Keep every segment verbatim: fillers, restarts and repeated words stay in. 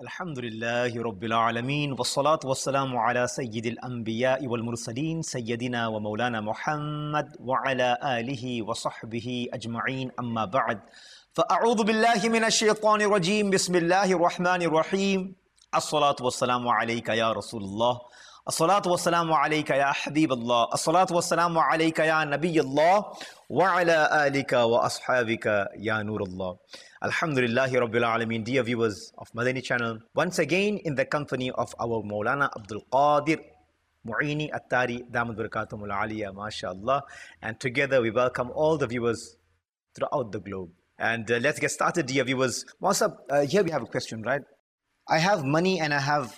الحمد لله رب العالمين والصلاة والسلام على سيد الأنبياء والمرسلين سيدنا ومولانا محمد وعلى آله وصحبه أجمعين أما بعد فأعوذ بالله من الشيطان الرجيم بسم الله الرحمن الرحيم الصلاة والسلام عليك يا رسول الله الصلاة والسلام عليك يا حبيب الله الصلاة والسلام عليك يا نبي الله وعلى آلك وأصحابك يا نور الله. Alhamdulillahi Rabbil Alameen. Dear viewers of Madani channel, once again in the company of our Maulana Abdul Qadir Mu'ini Attari Damad Barakatumul Aliyah, MashaAllah, and together we welcome all the viewers throughout the globe. And uh, let's get started, dear viewers. Masab, uh, here we have a question, right? I have money and I have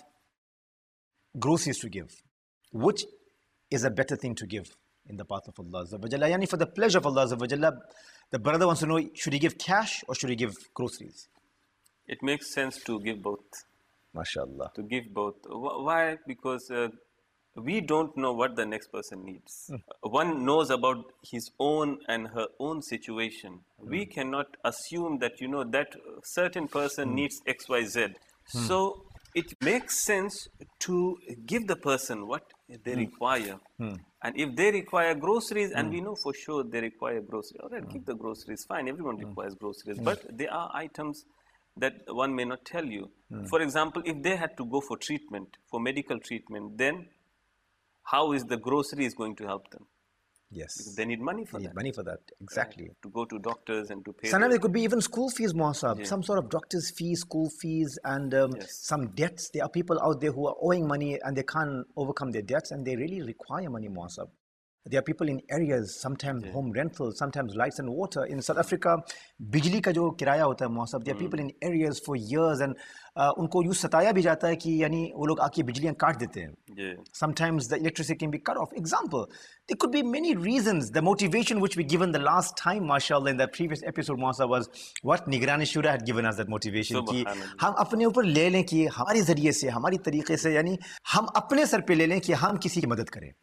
groceries to give. Which is a better thing to give in the path of Allah Azza wa Jalla? Yani for the pleasure of Allah Azza wa Jalla, the brother wants to know, should he give cash or should he give groceries? It makes sense to give both. MashaAllah. To give both. Why? Because uh, we don't know what the next person needs. Mm. One knows about his own and her own situation. Mm. We cannot assume that, you know, that certain person mm. needs X Y Z. Mm. So it makes sense to give the person what they mm. require. Mm. And if they require groceries, and mm. we know for sure they require groceries, all right, mm. give the groceries, fine, everyone mm. requires groceries. Mm. But there are items that one may not tell you. Mm. For example, if they had to go for treatment, for medical treatment, then how is the groceries going to help them? Yes. Because they need money for they that. Need money for that, exactly. Right? To go to doctors and to pay. Sometimes it could be even school fees, Muasab. Yeah. Some sort of doctor's fees, school fees, and um, yes. some debts. There are people out there who are owing money and they can't overcome their debts and they really require money, Muasab. There are people in areas, sometimes yeah. home rentals, sometimes lights and water. In South Africa, bijli ka jo kiraya hota hai, Muasab. There are mm. people in areas for years and uh, unko यूँ सताया भी जाता है कि यानी वो लोग आके बिजलियाँ काट देते हैं. Sometimes the electricity can be cut off. Example, there could be many reasons. The motivation which we given the last time, mashallah, in the previous episode, Muasab, was what Nigrani Shura had given us that motivation. कि हम अपने ऊपर ले लें कि हमारे ज़रिए से, हमारी तरीक़े से, यानी हम अपने सर पे ले लें कि हम किसी की मदद करें.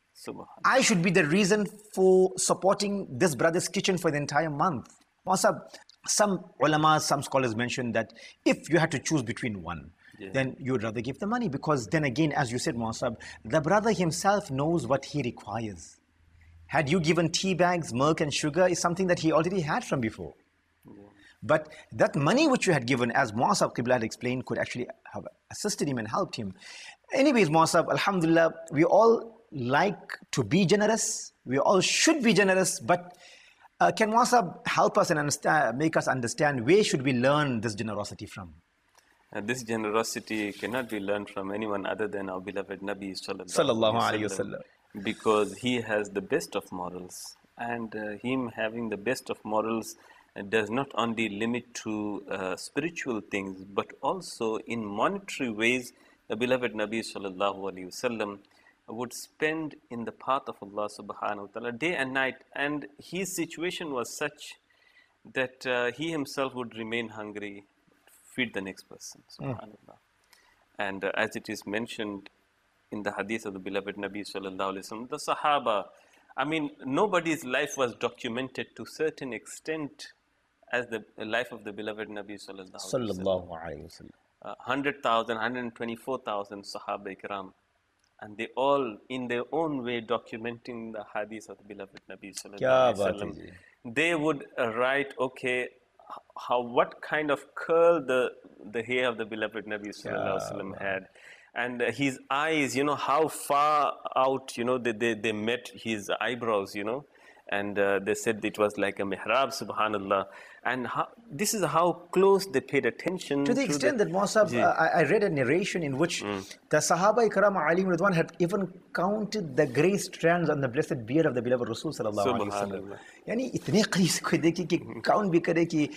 I should be the reason for supporting this brother's kitchen for the entire month. Muasab, some ulama, some scholars mentioned that if you had to choose between one, yeah. then you would rather give the money, because then again, as you said, Muasab, the brother himself knows what he requires. Had you given tea bags, milk and sugar is something that he already had from before. Yeah. But that money which you had given, as Muasab Qibla had explained, could actually have assisted him and helped him. Anyways, Muasab, alhamdulillah, we all like to be generous. We all should be generous, but uh, can Muasab help us and understand, make us understand where should we learn this generosity from? Uh, this generosity cannot be learned from anyone other than our beloved Nabi Sallallahu Alaihi Wasallam, because he has the best of morals, and uh, him having the best of morals uh, does not only limit to uh, spiritual things, but also in monetary ways. The beloved Nabi Sallallahu Alaihi Wasallam would spend in the path of Allah subhanahu wa ta'ala day and night, and his situation was such that uh, he himself would remain hungry, feed the next person, subhanallah. Mm. And uh, as it is mentioned in the hadith of the beloved Nabi sallallahu alaihi wasallam, the Sahaba, I mean, nobody's life was documented to certain extent as the life of the beloved Nabi sallallahu alaihi wasallam. Uh, one hundred thousand, one hundred twenty-four thousand Sahaba Ikram. And they all, in their own way, documenting the hadith of the beloved Nabi Sallallahu Alaihi Wasallam. They would uh, write, okay, how, what kind of curl the the hair of the beloved Nabi Sallallahu Alaihi Wasallam had, and uh, his eyes, you know, how far out, you know, they they, they met his eyebrows, you know, and uh, they said it was like a mihrab, subhanallah. And how, this is how close they paid attention. To the to extent the, that, Muasab, uh, I, I read a narration in which mm. the Sahaba Ikram Alim Ridwan had even counted the grey strands on the blessed beard of the beloved Rasul Sallallahu Alaihi Wasallam. Yani, itne qareeb se koi dekhe ki count bhi kare ki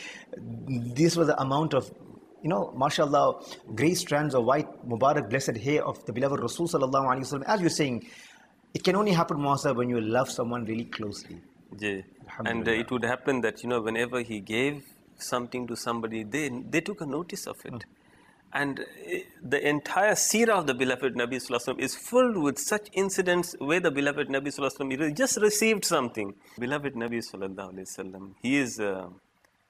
this was the amount of, you know, mashallah, grey strands of white Mubarak blessed hair of the beloved Rasul Sallallahu Alaihi Wasallam. As you're saying, it can only happen, Muasab, when you love someone really closely. Yeah. And uh, it would happen that, you know, whenever he gave something to somebody, they, they took a notice of it. Mm. And uh, the entire seerah of the beloved Nabi Sallallahu Alaihi Wasallam is filled with such incidents where the beloved Nabi Sallallahu Alaihi Wasallam just received something. Beloved Nabi Sallallahu Alaihi Wasallam, he is uh,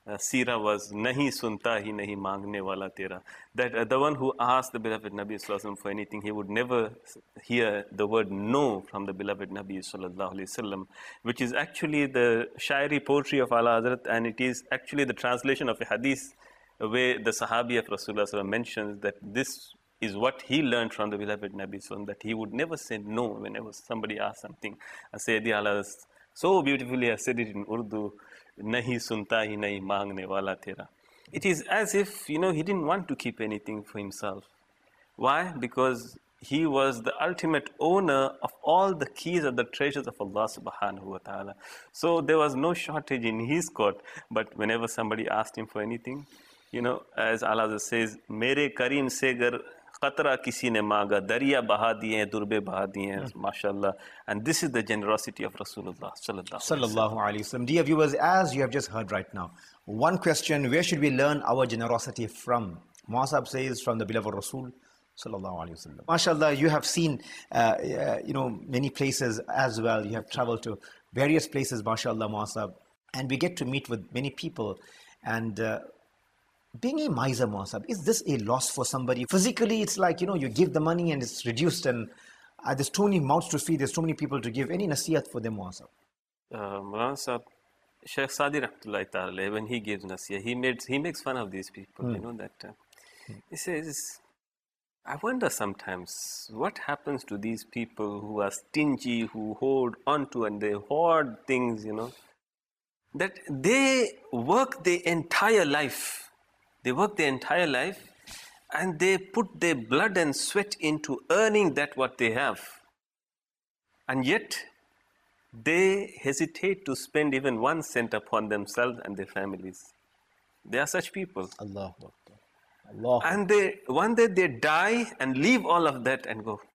uh, seerah was nahi sunta hi nahi mangne wala tera. That uh, the one who asked the beloved Nabi Sallallahu Alaihi Wasallam for anything, he would never hear the word no from the beloved Nabi Sallallahu Alaihi Wasallam, which is actually the shairi poetry of Ala Hazrat, and it is actually the translation of a hadith where the Sahabi of Rasulullah Sallallahu Alaihi Wasallam mentions that this is what he learned from the beloved Nabi Sallallahu, that he would never say no whenever somebody asked something. Sayyidi Ala so beautifully has said it in Urdu, nahi sunta hi nahi mangne wala tera. It is as if, you know, he didn't want to keep anything for himself. Why? Because he was the ultimate owner of all the keys of the treasures of Allah subhanahu wa ta'ala. So there was no shortage in his court, but whenever somebody asked him for anything, you know, as Allah says, mere kareem se gar qatra kisi ne maga, dariya baha diye, durbe baha diye, mashallah. And this is the generosity of Rasulullah sallallahu alaihi wasallam. Dear viewers, as you have just heard right now, one question: where should we learn our generosity from? Muasab says from the beloved Rasul sallallahu alaihi wasallam. Mashallah, you have seen, uh, uh, you know, many places as well. You have traveled to various places, mashallah, Muasab, and we get to meet with many people. And uh, being a miser, Muasab, is this a loss for somebody? Physically, it's like, you know, you give the money and it's reduced, and uh, there's too many mouths to feed, there's too many people to give. Any nasiyat for them, Muasab? Uh, Maulana Sahab, Shaykh Sadi Rahmatullahi Ta'ala, when he gives nasiyah, he, made, he makes fun of these people, mm. you know, that uh, mm. he says, I wonder sometimes what happens to these people who are stingy, who hold onto and they hoard things, you know, that they work their entire life. They work their entire life and they put their blood and sweat into earning that what they have. And yet, they hesitate to spend even one cent upon themselves and their families. They are such people. Allah. Allah. And they, one day they die and leave all of that and go.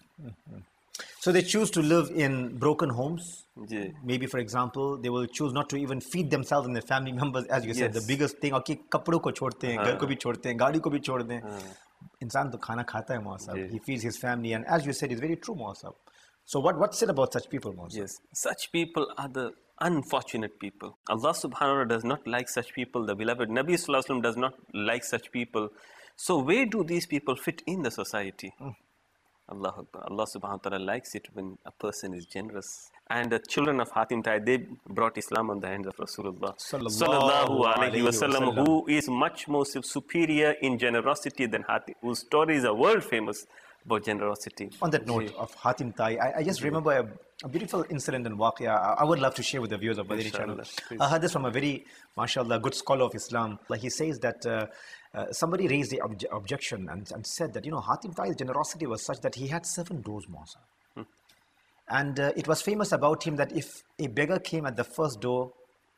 So they choose to live in broken homes. Yeah. Maybe, for example, they will choose not to even feed themselves and their family members. As you yes. said, the biggest thing, okay, kapdo ko chhodte hain, ghar ko bhi chhodte hain, gaadi ko bhi chhod dein. Insan to khana khata hai, Muasab. Yeah. He feeds his family, and as you said, it's very true, Muasab. So what, what's said about such people, Muasab? Yes, such people are the unfortunate people. Allah subhanahu wa ta'ala does not like such people. The beloved Nabi sallallahu alaihi wasallam does not like such people. So where do these people fit in the society? Mm. Allah Akbar. Allah subhanahu wa ta'ala likes it when a person is generous. And the children of Hatim Tai, they brought Islam on the hands of Rasulullah sallallahu alaihi wasallam, who is much more superior in generosity than Hatim, whose stories are world famous about generosity. On that note of Hatim Tai, I, I just remember a, a beautiful incident in Waqia. I, I would love to share with the viewers of Madani channel. I heard this from a very, mashallah, good scholar of Islam. Like he says that uh, uh, somebody raised the obje objection and, and said that, you know, Hatim Tai's generosity was such that he had seven doors, Musa. Hmm. And uh, it was famous about him that if a beggar came at the first door,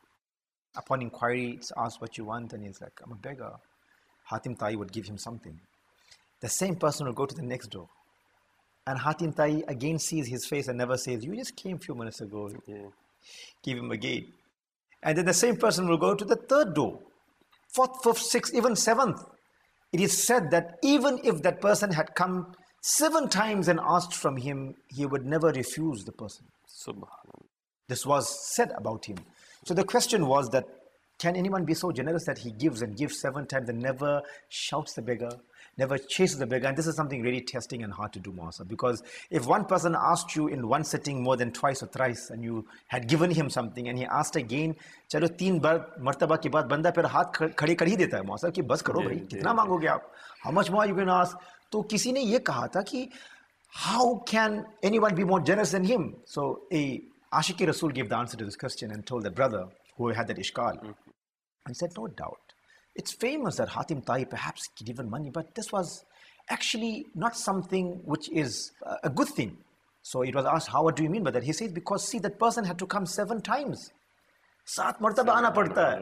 upon inquiry, it's asked what you want, and he's like, I'm a beggar. Hatim Tai would give him something. The same person will go to the next door. And Hatim Tai again sees his face and never says, you just came a few minutes ago. Yeah. Give him again. And then the same person will go to the third door. Fourth, fifth, sixth, even seventh. It is said that even if that person had come seven times and asked from him, he would never refuse the person. Subhanallah. This was said about him. So the question was that, can anyone be so generous that he gives and gives seven times and never shouts the beggar, never chases the beggar? And this is something really testing and hard to do, Muasa, because if one person asked you in one sitting more than twice or thrice and you had given him something and he asked again, chalo teen bar martaba ke baad banda phir haath khade kar hi deta hai, Muasa, ki bas karo bhai, kitna mangoge aap? How much more are you going to ask? To kisi ne ye kaha tha ki how can anyone be more generous than him? So a Ashiq Rasul gave the answer to this question and told the brother who had that ishkal, mm-hmm. and said, no doubt. It's famous that Hatim Tai perhaps given money, but this was actually not something which is a good thing. So it was asked, how, what do you mean by that? He says, because see, that person had to come seven times. Saat martaba aana padta hai.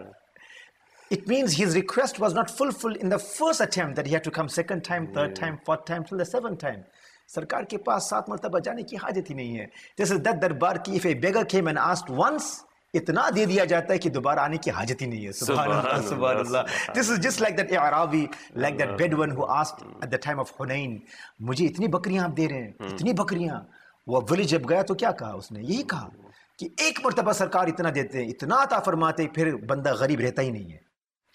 It means his request was not fulfilled in the first attempt, that he had to come second time, third yeah. time, fourth time, till the seventh time. Sarkar ke paas saat martaba jaane ki hajat hi nahi hai. This is that darbar ki, if a beggar came and asked once, itna de diya jata hai ki dobara aane ki hajat hi nahi hai. Subhanallah, subhanallah. This is just like that Arabi, like that Bedouin who asked at the time of Hunain, mujhe itni bakriyan aap de rahe hain, itni bakriyan. वो village जब गया तो क्या कहा उसने? यही कहा कि एक मर्तबा सरकार इतना देते हैं, इतना अता फरमाते, फिर बंदा गरीब रहता ही नहीं है.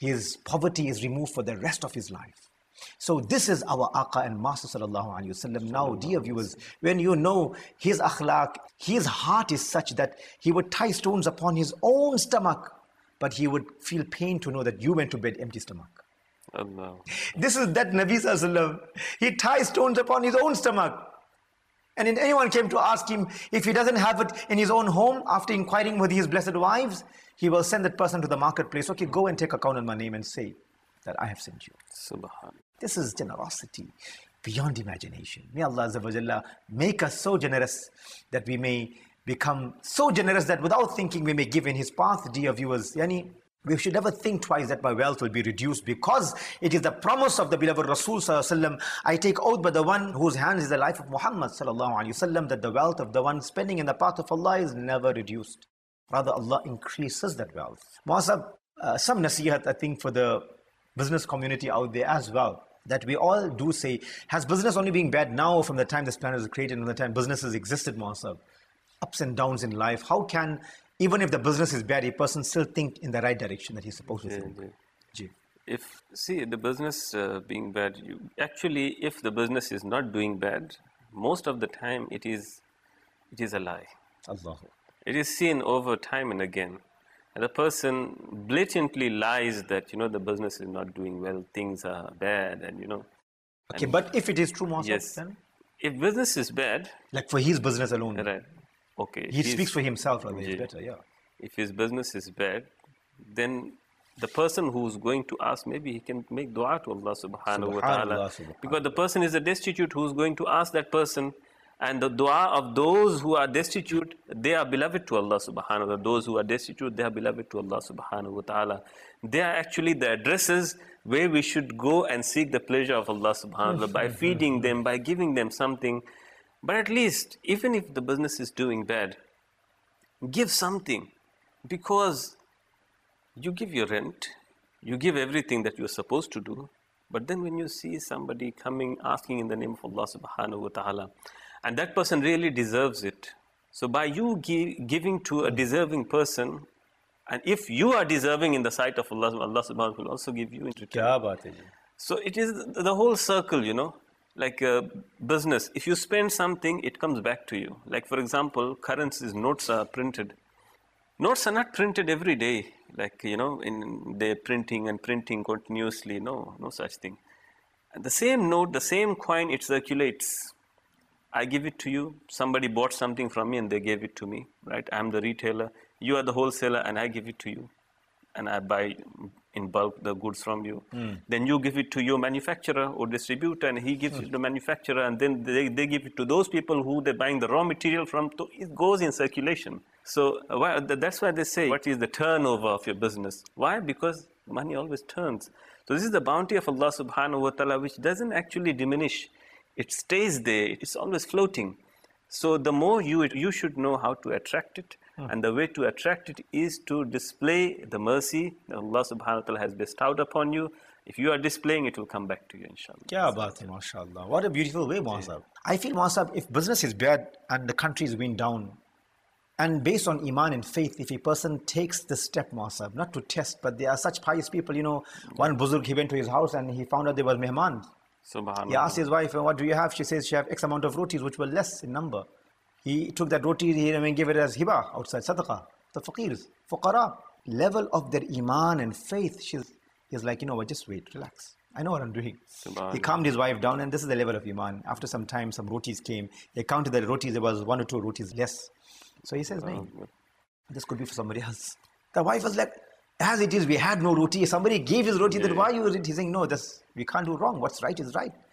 his poverty is removed for the rest of his life. So this is our Aqa and Master Sallallahu Alaihi Wasallam. Now, dear viewers, when you know his akhlaq, his heart is such that he would tie stones upon his own stomach, but he would feel pain to know that you went to bed empty stomach. Allah. This is that Nabi Sallallahu Alaihi Wasallam. He ties stones upon his own stomach. And if anyone came to ask him if he doesn't have it in his own home, after inquiring with his blessed wives, he will send that person to the marketplace. Okay, go and take account on my name and say that I have sent you. Subhan. This is generosity beyond imagination. May Allah Azza wa Jalla make us so generous that we may become so generous that without thinking we may give in his path. Dear viewers, yani, we should never think twice that my wealth will be reduced, because it is the promise of the beloved Rasul Sallallahu Alaihi Wasallam. I take oath by the one whose hands is the life of Muhammad Sallallahu Alaihi Wasallam, that the wealth of the one spending in the path of Allah is never reduced. Rather, Allah increases that wealth. Muasab, uh, some nasihat I think for the business community out there as well, that we all do say, has business only been bad now or from the time this planet was created, from the time businesses existed, Muasab? Ups and downs in life. How can, even if the business is bad, a person still think in the right direction that he's supposed to Yeah, think? yeah. Ji. If, see, the business uh, being bad, you, actually, if the business is not doing bad, most of the time it is, it is a lie. Allahu. It is seen over time and again. And the person blatantly lies that, you know, the business is not doing well, things are bad, and, you know. Okay, and but if it is true, Muasab, yes, then? if business is bad, Like for his business alone. right, okay. He he's- speaks for himself, rather, it's Yeah. better, yeah. If his business is bad, then the person who's going to ask, maybe he can make dua to Allah subhanahu wa ta'ala. Subhanallah, subhanallah. Because the person is a destitute who's going to ask that person, and the dua of those who are destitute, they are beloved to Allah subhanahu wa ta'ala. Those who are destitute, they are beloved to Allah subhanahu wa ta'ala. They are actually the addresses where we should go and seek the pleasure of Allah subhanahu wa ta'ala by feeding them, by giving them something. But at least, even if the business is doing bad, give something, because you give your rent, you give everything that you're supposed to do, but then when you see somebody coming asking in the name of Allah subhanahu wa ta'ala, and that person really deserves it, so by you gi- giving to a deserving person, and if you are deserving in the sight of Allah, Allah subhanahu wa ta'ala will also give you in return. Kya baat hai ji. So it is the the whole circle, you know, like a business. If you spend something, it comes back to you. Like, for example, currencies, notes are printed. Notes are not printed every day, like, you know, in they're printing and printing continuously. No, no such thing. And the same note, the same coin, it circulates. I give it to you. Somebody bought something from me and they gave it to me, right? I'm the retailer. You are the wholesaler, and I give it to you. And I buy in bulk the goods from you. Then you give it to your manufacturer or distributor, and he gives it to the manufacturer, and then they, they give it to those people who they're buying the raw material from. So it goes in circulation. So uh, why, that's why they say, what is the turnover of your business? Why? Because money always turns. So this is the bounty of Allah subhanahu wa ta'ala, which doesn't actually diminish. It stays there. It's always floating. So the more you, you should know how to attract it. And the way to attract it is to display the mercy that Allah subhanahu wa ta'ala has bestowed upon you. If you are displaying, it will come back to you, inshallah. Kya baat hai, mashallah. What a beautiful way, Muasab. I feel, Muasab, if business is bad and the country is going down, and based on iman and faith, if a person takes the step, Muasab, not to test, but there are such pious people, you know, one buzurg, he went to his house and he found out there was mehman. Subhanallah. He asked his wife, what do you have? She says she have X amount of rotis, which were less in number. He took that roti, he and gave it as hiba outside, sadaqah. The faqirs, fuqara, level of their iman and faith. She's, he's like, you know what, just wait, relax. I know what I'm doing. Subhanallah. He calmed his wife down, and this is the level of iman. After some time, some rotis came. He counted the rotis, there was one or two rotis less. So he says, no, this could be for somebody else. The wife was like, as it is, we had no roti. Somebody gave his roti, Yeah. then why you it? He's saying, no, this, we can't do wrong. What's right is right.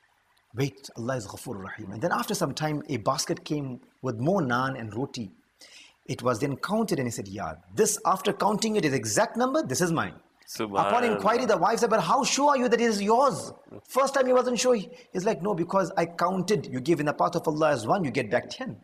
Wait, Allah is Ghafoor Rahim. And then after some time, a basket came with more naan and roti. It was then counted, and he said, yeah, this, after counting it, is exact number, this is mine. Upon Subhanallah. inquiry, the wife said, but how sure are you that it is yours? First time he wasn't sure. He's like, no, because I counted. You give in the path of Allah as one, you get back ten.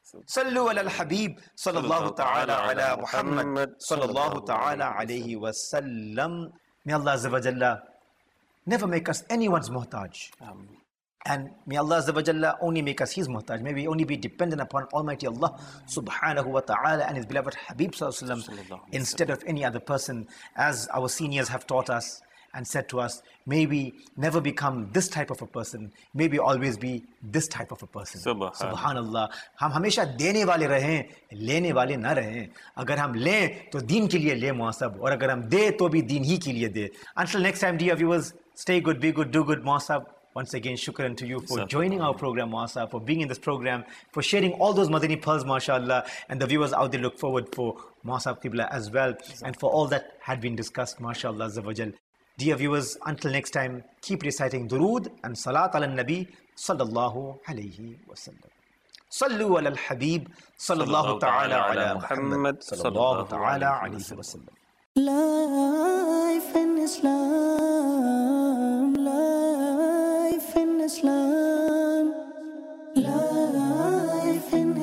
Sallu ala al-Habib, sallallahu ta'ala ala Muhammad, sallallahu ta'ala alayhi wa sallam. May Allah Azza wa Jalla never make us anyone's muhtaj. Um, And may Allah Azza wa Jalla only make us His muhtaj. May we only be dependent upon Almighty Allah Subhanahu wa Ta'ala and His beloved Habib Sallallahu Alaihi Wasallam instead of any other person. As our seniors have taught us and said to us, may we never become this type of a person. May we always be this type of a person. Subhanallah. Subhanallah. हम हमेशा देने वाले रहें, लेने वाले ना रहें. अगर हम लें तो दीन के लिए लें मुआसब, और अगर हम दे तो भी दीन ही के लिए दे. Until next time, dear viewers, stay good, be good, do good, muasab. Once again, shukran to you for joining our program, Muasa, for being in this program, for sharing all those Madani pearls, mashallah. And the viewers out there look forward for Muasa Qibla as well, and for all that had been discussed, mashallah, Zawajal. Dear viewers, until next time, keep reciting Durood and Salat ala Nabi, sallallahu alayhi wa sallam. Sallu ala al-Habib, sallallahu ta'ala ala Muhammad, sallallahu ta'ala alayhi wa sallam. Life in Islam, life in Islam, life in